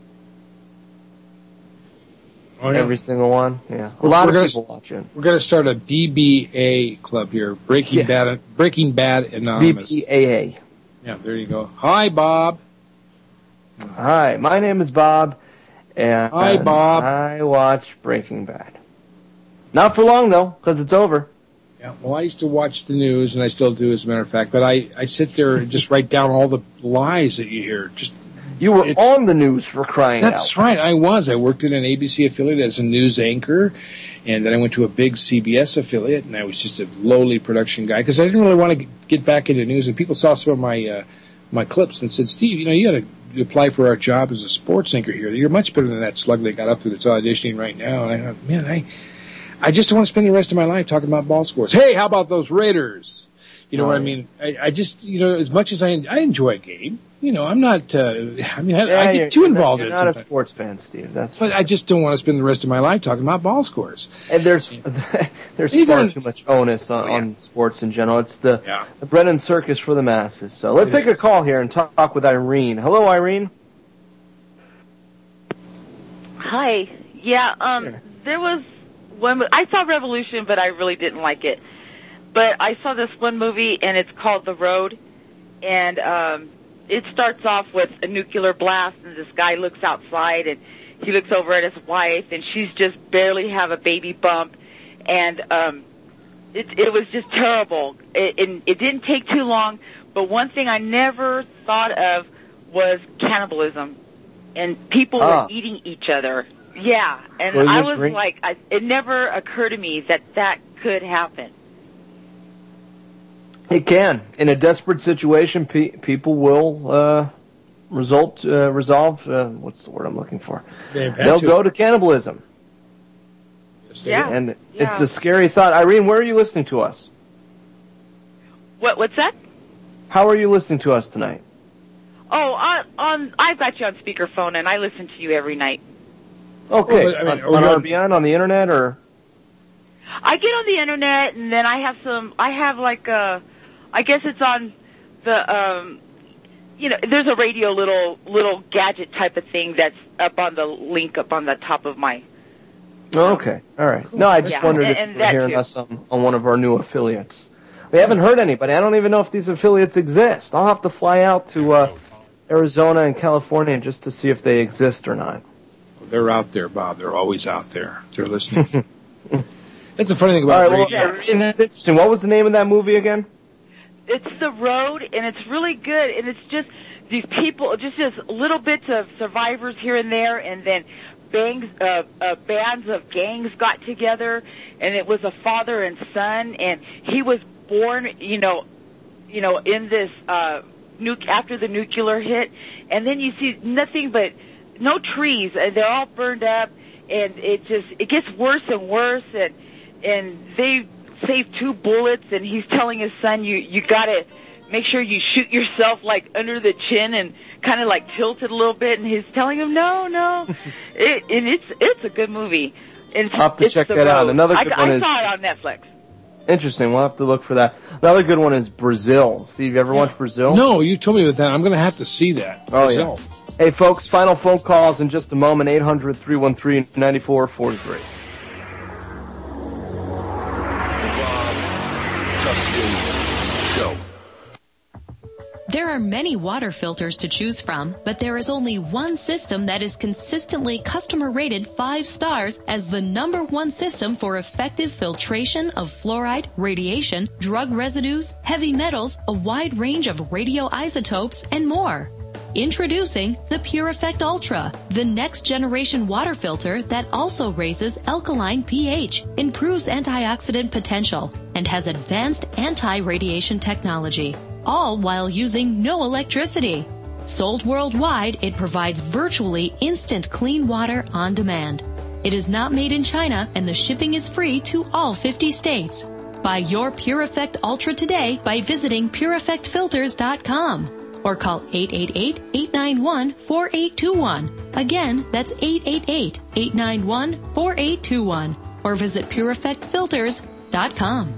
Oh, yeah. Every single one, yeah. A lot we're of gonna, people watch it. We're going to start a B B A club here, Breaking Yeah. Bad, Breaking Bad Anonymous. B B A A. Yeah, there you go. Hi, Bob. Hi, my name is Bob, and Hi, Bob. I watch Breaking Bad. Not for long though, because it's over. Yeah, well, I used to watch the news, and I still do, as a matter of fact. But I, I sit there and just write down all the lies that you hear. Just You were it's, on the news for crying out. That's right, I was. I worked at an A B C affiliate as a news anchor, and then I went to a big C B S affiliate, and I was just a lowly production guy because I didn't really want to get back into news. And people saw some of my uh, my clips and said, "Steve, you know, you got to apply for our job as a sports anchor here. You're much better than that slug they got up to that's auditioning right now." And I thought, man, I. I just don't want to spend the rest of my life talking about ball scores. Hey, how about those Raiders? You know oh, what I mean? I, I just, you know, as much as I, I enjoy a game, you know, I'm not, uh, I mean, I, yeah, I get too involved you're in it. You're not sometimes. a sports fan, Steve. That's But right. I just don't want to spend the rest of my life talking about ball scores. And there's there's You far gotta- too much onus on, Oh, yeah. on sports in general. It's the, Yeah. the bread and circus for the masses. So let's It take a call here and talk, talk with Irene. Hello, Irene. Hi. Yeah, um, there was one, I saw Revolution, but I really didn't like it. But I saw this one movie, and it's called The Road, and um, it starts off with a nuclear blast, and this guy looks outside, and he looks over at his wife, and she's just barely have a baby bump, and um, it, it was just terrible. It, it, it didn't take too long, but one thing I never thought of was cannibalism, and people Ah. were eating each other. Yeah, and So you I was agree? like, I, it never occurred to me that that could happen. It can. In a desperate situation, pe- people will uh, result uh, resolve. Uh, what's the word I'm looking for? They've had They'll to. go to cannibalism. Yes, they Yeah. do. And Yeah. it's a scary thought. Irene, where are you listening to us? What? What's that? How are you listening to us tonight? Oh, on, on I've got you on speakerphone, and I listen to you every night. Okay, Well, but, I mean, on, are on you R on- B N, on the internet, or I get on the internet, and then I have some. I have like a, I guess it's on the, um, you know, there's a radio little little gadget type of thing that's up on the link up on the top of my. oh, okay, all right. No, I just Yeah, wondered and- if and you were that hearing too. us on, on one of our new affiliates. We haven't heard anybody. I don't even know if these affiliates exist. I'll have to fly out to uh, Arizona and California just to see if they exist or not. They're out there, Bob. They're always out there. They're listening. That's the funny thing All about right, well, radio. Irene, that's interesting. What was the name of that movie again? It's The Road, and it's really good, and it's just these people, just just little bits of survivors here and there, and then bangs, uh, uh, bands of gangs got together, and it was a father and son, and he was born, you know, you know, in this uh, nuke after the nuclear hit, and then you see nothing but no trees, and they're all burned up, and it just it gets worse and worse, and and they saved two bullets, and he's telling his son, you you gotta make sure you shoot yourself like under the chin and kind of like tilt it a little bit, and he's telling him no, no, it, and it's it's a good movie. And I'll have to it's check The that out. Road. Another I, good I one is- saw it on Netflix. Interesting. We'll have to look for that. Another good one is Brazil. Steve, you ever watch Brazil? No, you told me about that. I'm going to have to see that. Oh, myself. yeah. Hey, folks, final phone calls in just a moment. eight hundred, three one three, nine four four three. The Bob Tuskin Show. There are many water filters to choose from, but there is only one system that is consistently customer rated five stars as the number one system for effective filtration of fluoride, radiation, drug residues, heavy metals, a wide range of radioisotopes, and more. Introducing the Pure Effect Ultra, the next generation water filter that also raises alkaline pH, improves antioxidant potential, and has advanced anti-radiation technology, all while using no electricity. Sold worldwide, it provides virtually instant clean water on demand. It is not made in China, and the shipping is free to all fifty states. Buy your Pure Effect Ultra today by visiting pure effect filters dot com. or call eight eight eight, eight nine one, four eight two one. Again, that's eight eight eight, eight nine one, four eight two one. Or visit pure effect filters dot com.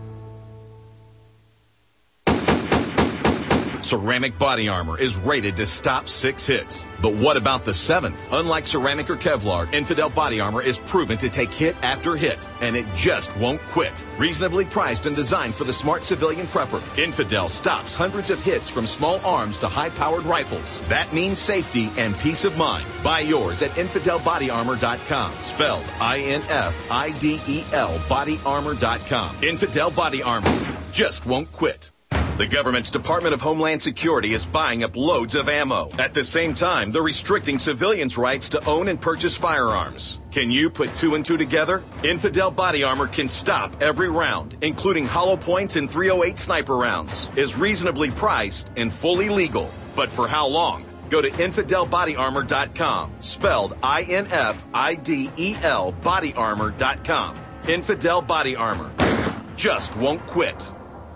Ceramic body armor is rated to stop six hits. But what about the seventh? Unlike ceramic or Kevlar, Infidel body armor is proven to take hit after hit, and it just won't quit. Reasonably priced and designed for the smart civilian prepper, Infidel stops hundreds of hits from small arms to high-powered rifles. That means safety and peace of mind. Buy yours at infidel body armor dot com, spelled I N F I D E L body armor dot com. Infidel body armor just won't quit. The government's Department of Homeland Security is buying up loads of ammo. At the same time, they're restricting civilians' rights to own and purchase firearms. Can you put two and two together? Infidel body armor can stop every round, including hollow points and three oh eight sniper rounds. Is reasonably priced and fully legal. But for how long? Go to infidel body armor dot com, spelled I N F I D E L body armor dot com. Infidel body armor just won't quit.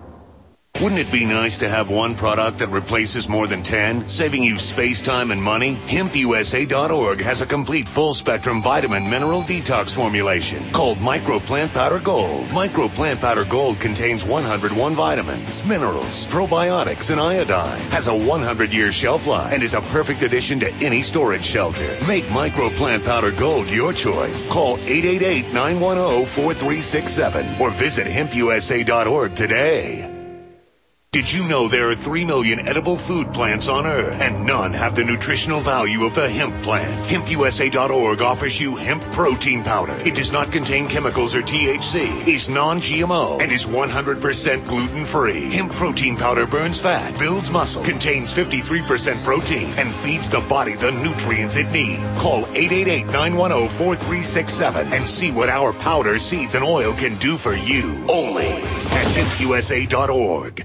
Wouldn't it be nice to have one product that replaces more than ten, saving you space, time, and money? hemp U S A dot org has a complete full-spectrum vitamin mineral detox formulation called Micro Plant Powder Gold. Micro Plant Powder Gold contains one hundred one vitamins, minerals, probiotics, and iodine. Has a one hundred year shelf life and is a perfect addition to any storage shelter. Make Micro Plant Powder Gold your choice. Call eight eight eight, nine one zero, four three six seven or visit hemp U S A dot org today. Did you know there are three million edible food plants on Earth, and none have the nutritional value of the hemp plant? hemp U S A dot org offers you hemp protein powder. It does not contain chemicals or T H C, is non-G M O, and is one hundred percent gluten-free. Hemp protein powder burns fat, builds muscle, contains fifty-three percent protein, and feeds the body the nutrients it needs. Call eight eight eight, nine one zero, four three six seven and see what our powder, seeds, and oil can do for you. Only at hemp U S A dot org.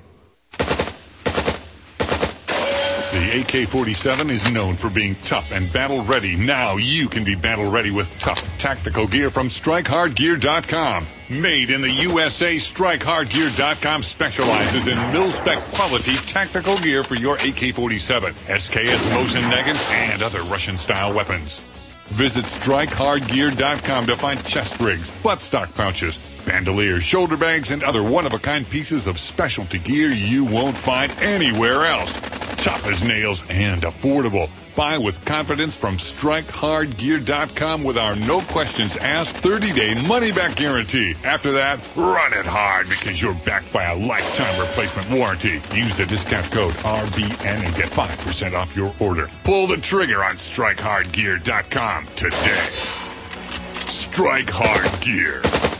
The A K forty-seven is known for being tough and battle-ready. Now you can be battle-ready with tough tactical gear from strike hard gear dot com. Made in the U S A, strike hard gear dot com specializes in mil-spec quality tactical gear for your A K forty-seven, S K S Mosin Nagant, and other Russian-style weapons. Visit strike hard gear dot com to find chest rigs, buttstock pouches, bandoliers, shoulder bags, and other one-of-a-kind pieces of specialty gear you won't find anywhere else. Tough as nails and affordable. Buy with confidence from strike hard gear dot com with our no-questions-asked thirty-day money-back guarantee. After that, run it hard because you're backed by a lifetime replacement warranty. Use the discount code R B N and get five percent off your order. Pull the trigger on strike hard gear dot com today. Strike Hard Gear.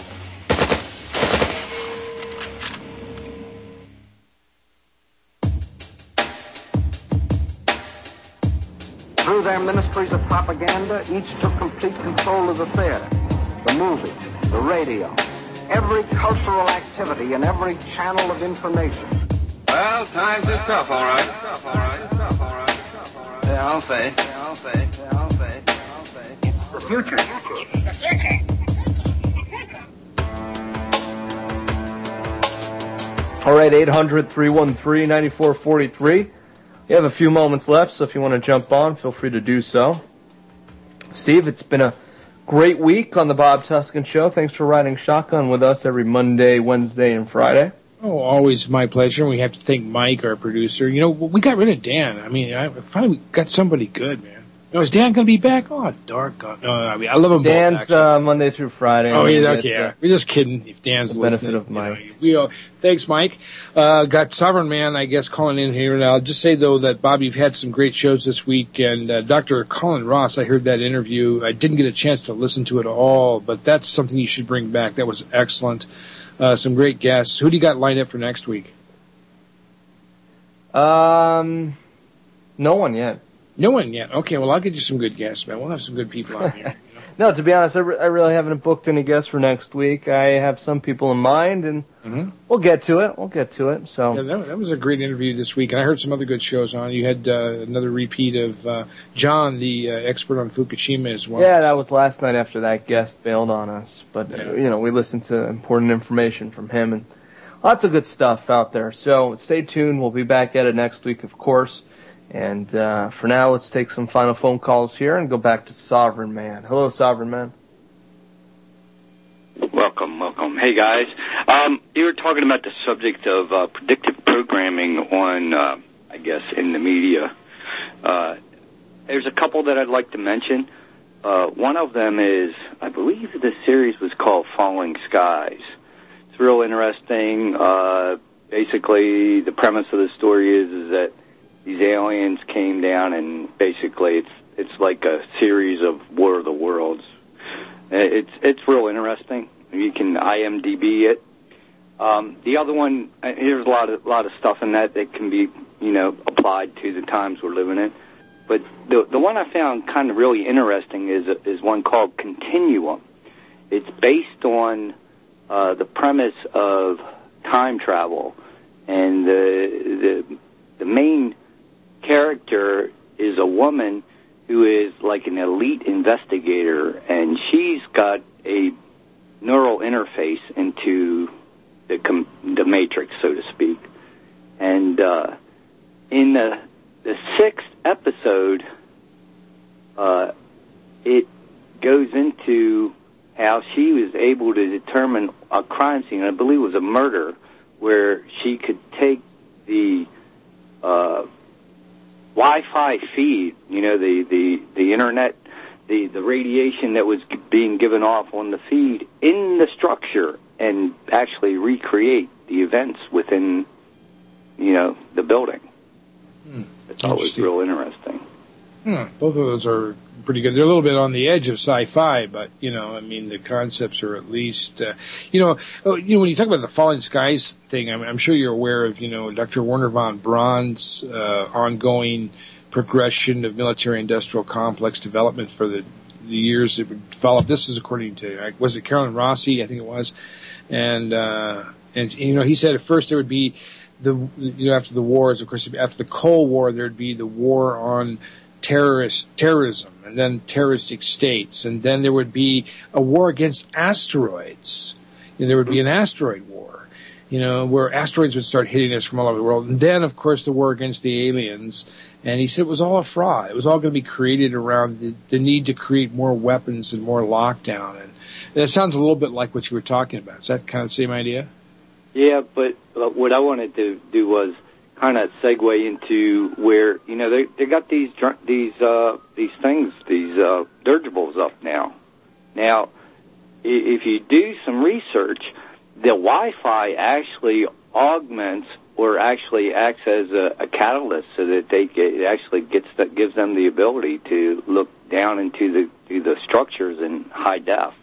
Through their ministries of propaganda, each took complete control of the theater, the movies, the radio, every cultural activity and every channel of information. Well, times is tough, all right. Yeah, I'll say. Yeah, I'll say. Yeah, I'll say. I'll say. It's the future. The future. All right, eight hundred, three one three, nine four four three. We have a few moments left, so if you want to jump on, feel free to do so. Steve, it's been a great week on the Bob Tuscan Show. Thanks for riding shotgun with us every Monday, Wednesday, and Friday. Oh, always my pleasure. We have to thank Mike, our producer. You know, we got rid of Dan. I mean, I finally got somebody good, man. Oh, is Dan going to be back? Oh, dark God. No, I mean, I love him Dan's both, uh, Monday through Friday. Oh, yeah, okay, yeah. We're just kidding. If Dan's the listening, benefit of Mike. You know, we, uh, thanks, Mike. Uh, got Sovereign Man, I guess, calling in here. And I'll just say, though, that, Bob, you've had some great shows this week. And uh, Doctor Colin Ross, I heard that interview. I didn't get a chance to listen to it all, but that's something you should bring back. That was excellent. Uh, some great guests. Who do you got lined up for next week? Um, no one yet. No one yet. Okay, well, I'll get you some good guests, man. We'll have some good people on here. You No, know? to be honest, I, re- I really haven't booked any guests for next week. I have some people in mind, and mm-hmm. we'll get to it. We'll get to it. So yeah, that, that was a great interview this week, and I heard some other good shows on. You had uh, another repeat of uh, John, the uh, expert on Fukushima as well. Yeah, that was last night after that guest bailed on us. But, yeah. uh, you know, we listened to important information from him, and Lots of good stuff out there. So stay tuned. We'll be back at it next week, of course. And uh, for now, let's take some final phone calls here and go back to Sovereign Man. Hello, Sovereign Man. Welcome, welcome. Hey, guys. Um, you were talking about the subject of uh, predictive programming on, uh, I guess, in the media. Uh, there's a couple that I'd like to mention. Uh, one of them is, I believe the series was called Falling Skies. It's real interesting. Uh, basically, the premise of the story is, is that these aliens came down, and basically it's it's like a series of War of the Worlds. It's it's real interesting. You can I M D B it. Um, the other one, there's a lot of lot of stuff in that that can be, you know, applied to the times we're living in. But the the one I found kind of really interesting is is one called Continuum. It's based on uh, the premise of time travel, and the the the main character is a woman who is like an elite investigator, and she's got a neural interface into the com- the Matrix, so to speak. And uh, in the the sixth episode, uh, it goes into how she was able to determine a crime scene, I believe it was a murder, where she could take the uh, Wi-Fi feed, you know, the, the, the internet, the, the radiation that was g- being given off on the feed in the structure, and actually recreate the events within, you know, the building. Hmm. It's always real interesting. Hmm. Both of those are pretty good. They're a little bit on the edge of sci-fi, but, you know, I mean, the concepts are at least, uh, you know, oh, you know, when you talk about the Falling Skies thing, I'm, I'm sure you're aware of, you know, Doctor Werner von Braun's uh, ongoing progression of military-industrial complex development for the, the years that would follow. This is according to, was it Carolyn Rossi? I think it was. And, uh, and, you know, he said at first there would be the, you know, after the wars, of course, after the Cold War, there'd be the war on terrorist terrorism, and then terroristic states, and then there would be a war against asteroids. And there would be an asteroid war, you know, where asteroids would start hitting us from all over the world. And then, of course, the war against the aliens. And he said it was all a fraud. It was all going to be created around the, the need to create more weapons and more lockdown. And that sounds a little bit like what you were talking about. Is that kind of the same idea? Yeah, but uh, what I wanted to do was kind of segue into where, you know, they they got these these uh, these things, these uh, dirigibles up now. Now, if you do some research, the Wi-Fi actually augments or actually acts as a, a catalyst, so that they get, it actually gets that gives them the ability to look down into the to the structures in high def.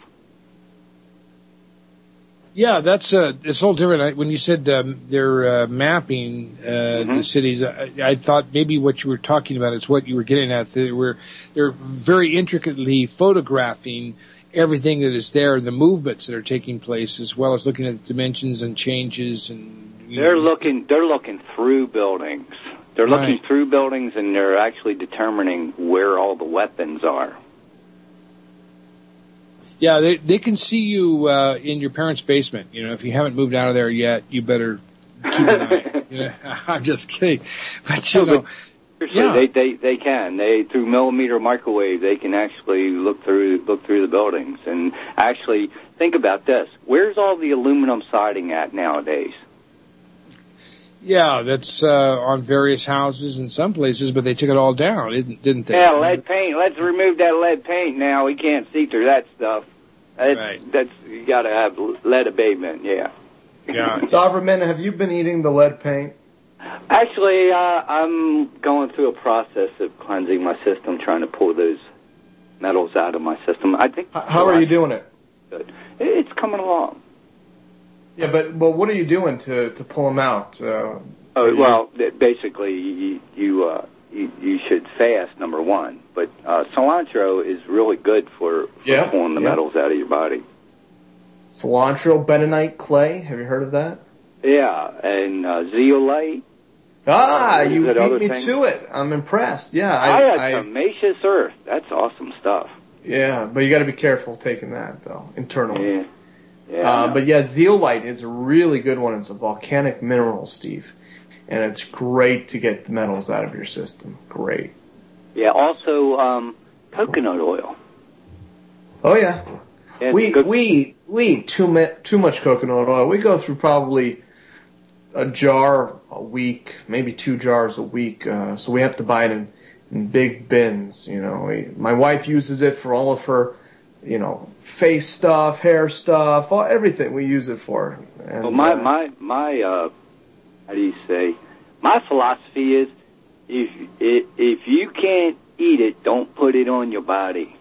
Yeah, that's uh, it's a little different. I, when you said um, they're uh, mapping uh, mm-hmm. the cities, I, I thought maybe what you were talking about is what you were getting at. They were they're very intricately photographing everything that is there, the movements that are taking place, as well as looking at the dimensions and changes. And they're know. looking they're looking through buildings. They're looking right. through buildings, and they're actually determining where all the weapons are. Yeah, they they can see you uh, in your parents' basement. You know, if you haven't moved out of there yet, you better keep an eye. You know, I'm just kidding, but you know, yeah. they they they can they through millimeter microwave they can actually look through look through the buildings, and actually think about this: where's all the aluminum siding at nowadays? Yeah, that's uh, on various houses in some places, but they took it all down, didn't, didn't they? Yeah, lead paint. Let's remove that lead paint now. We can't see through that stuff. That's, right. that's you got to have lead abatement. Yeah. Yeah. Sovereign, have you been eating the lead paint? Actually, uh, I'm going through a process of cleansing my system, trying to pull those metals out of my system. I think. How are you doing it? Good. It's coming along. Yeah, but well, what are you doing to to pull them out? Uh, oh well, basically, you you, uh, you you should fast, number one. But uh, cilantro is really good for, for yeah, pulling the yeah. metals out of your body. Cilantro, bentonite clay. Have you heard of that? Yeah, and uh, zeolite. Ah, uh, you beat me thing? to it. I'm impressed. Yeah, I, I had I, Semacious Earth. That's awesome stuff. Yeah, but you got to be careful taking that though internally. Yeah. Yeah, uh, but yeah, zeolite is a really good one. It's a volcanic mineral, Steve. And it's great to get the metals out of your system. Great. Yeah, also um, coconut oil. Oh, yeah. Yeah, we, good. we, eat, we eat too, ma- too much coconut oil. We go through probably a jar a week, maybe two jars a week. Uh, so we have to buy it in, in big bins. You know, we, my wife uses it for all of her, you know, face stuff, hair stuff, all, everything we use it for. And, well, my uh, my my uh, how do you say? My philosophy is, if if if you can't eat it, don't put it on your body.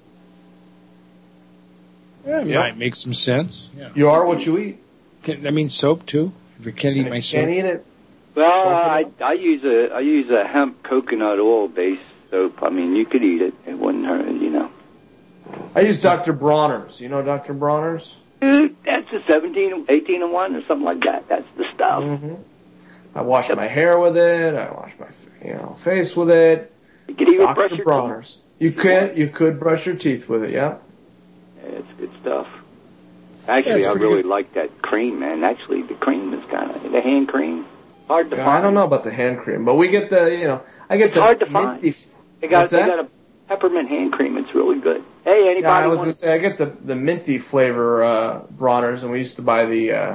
Yeah, Yeah. might make some sense. Yeah. You are what you eat. Can, I mean, soap too. If you can't eat And my if you can't soap, eat it, Well, I I use a I use a hemp coconut oil based soap. I mean, you could eat it; it wouldn't hurt, you know. I use Doctor Bronner's. You know Doctor Bronner's? Dude, that's a seventeen, eighteen and one or something like that. That's the stuff. Mm-hmm. I wash my hair with it. I wash my you know face with it. You could even Doctor brush your Bronner's. You could you could brush your teeth with it. Yeah. Yeah, it's good stuff. Actually, Yeah, I it's really pretty like that cream, man. Actually, the cream is kind of the hand cream. Hard to Yeah, find. I don't know about the hand cream, but we get the you know I get It's the hard to find. minty. They got What's they that? got a peppermint hand cream. It's really good. Hey, anybody? Yeah, I was want going to say I get the the minty flavor uh, Bronner's, and we used to buy the uh,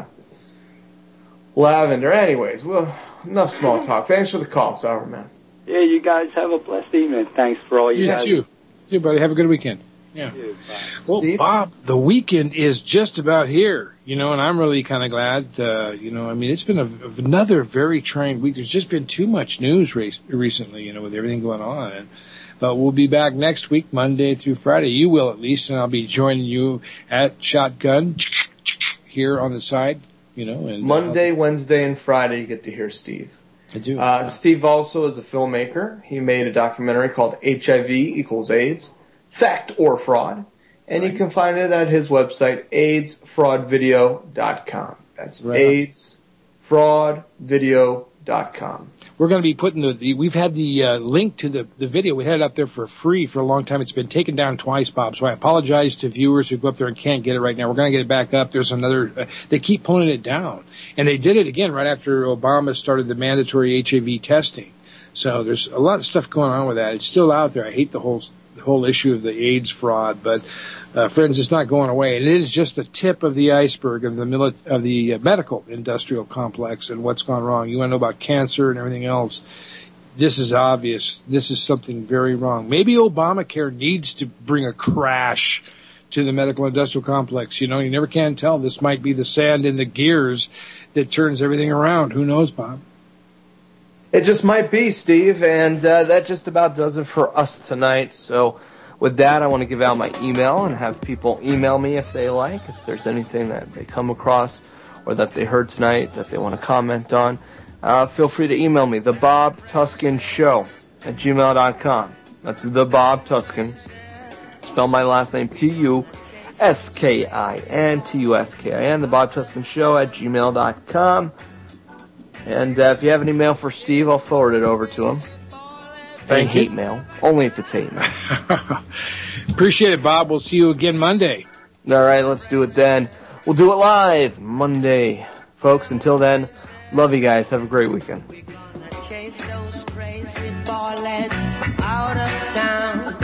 lavender. Anyways, well, enough small talk. Thanks for the call, Sauerman. Yeah, you guys have a blessed evening. Thanks for all you you guys. too. You, buddy. Have a good weekend. Yeah. Well, Steve? Bob, the weekend is just about here, you know, and I'm really kind of glad, uh, you know, I mean, it's been a, another very trying week. There's just been too much news re- recently, you know, with everything going on. And, but we'll be back next week, Monday through Friday. You will at least, and I'll be joining you at Shotgun here on the side, you know. And Monday, Wednesday, and Friday you get to hear Steve. I do. Uh, Steve also is a filmmaker. He made a documentary called H I V equals AIDS. Fact or fraud, and you can find it at his website, AIDS fraud video dot com. That's Right. AIDS fraud video dot com. We're going to be putting the, the we've had the uh, link to the, the video. We had it up there for free for a long time. It's been taken down twice, Bob. So I apologize to viewers who go up there and can't get it right now. We're going to get it back up. There's another, uh, they keep pulling it down. And they did it again right after Obama started the mandatory H I V testing. So there's a lot of stuff going on with that. It's still out there. I hate the whole the whole issue of the AIDS fraud, but uh, friends, it's not going away. And it is just the tip of the iceberg of the mili- of the uh, medical industrial complex and what's gone wrong. You want to know about cancer and everything else. This is obvious. This is something very wrong. Maybe Obamacare needs to bring a crash to the medical industrial complex. You know, you never can tell. This might be the sand in the gears that turns everything around. Who knows, Bob? It just might be, Steve, and uh, that just about does it for us tonight. So with that, I want to give out my email and have people email me if they like, if there's anything that they come across or that they heard tonight that they want to comment on. Uh, feel free to email me, the Bob Tuskin Show at gmail dot com. That's the Bob Tuskin. Spell my last name T U S K I N, T U S K I N, the Bob Tuskin Show at gmail dot com. And uh, if you have any mail for Steve, I'll forward it over to him. Any hate mail. Only if it's hate mail. Appreciate it, Bob. We'll see you again Monday. All right, let's do it then. We'll do it live Monday. Folks, until then, love you guys. Have a great weekend. Chase those crazy ballets out of town.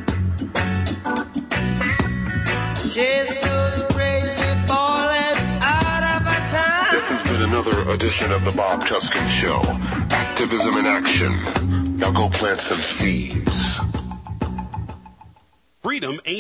Chase those crazy ballets out of town. This has been another edition of the Bob Tuskin Show. Activism in action. Now go plant some seeds. Freedom ain't